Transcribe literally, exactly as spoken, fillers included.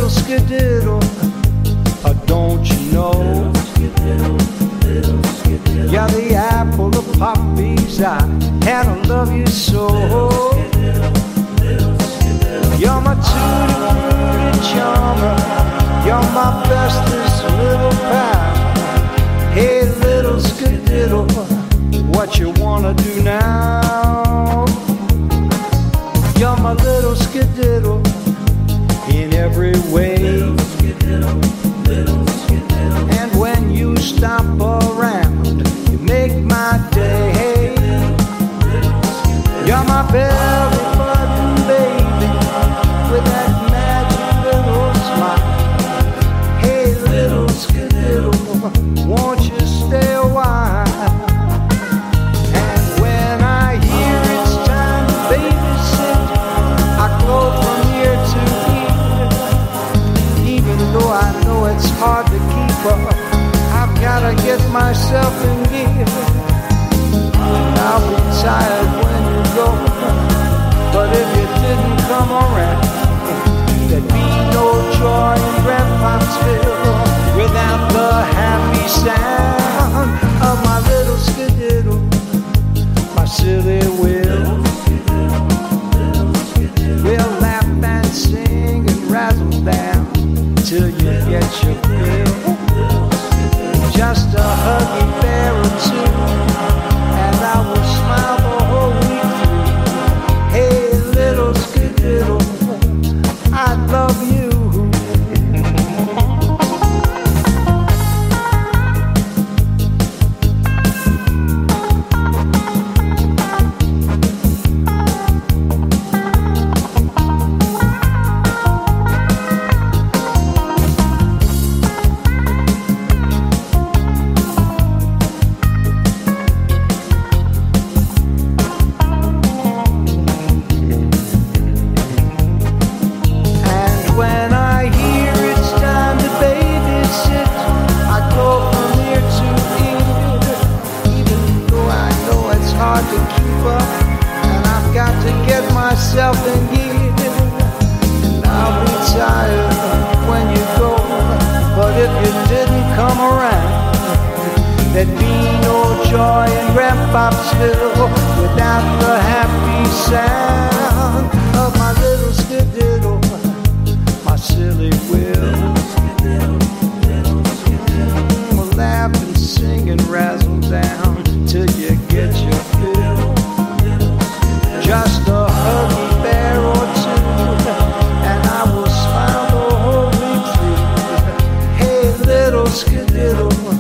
little skididdle, oh, don't you know? You're the apple of Poppy's eye, and I love you so. You're my tutti-frutti charmer, you're my bestest little pal. Hey, little skididdle, what you wanna do now? You're my little skididdle in every way. And when you stop around, you make my day. You're my belly button baby with that magic little smile. Hey, little skididdle, won't you stay a while? And when I hear it's time to babysit, I go from here to here. Even though I know it's hard to keep up, I've gotta get myself in gear. I'll be tired when you go, but if you didn't come around, there'd be no joy in Grandpopsville without the happy sound of my little skididdle, my silly will. We'll laugh and sing and razzle down till you get your fill. Just a huggy bear or two, and I will smile the whole week through. Hey, little skididdle, I love you. Myself in gear, and I'll be tired when you go, but if you didn't come around, there'd be no joy in Grandpopsville without the happy sound of my little skididdle, my silly will. We'll laugh and sing and razzle down till you get your fill. Just a huggy bear or two, and I will smile the whole week through. Hey, little skididdle,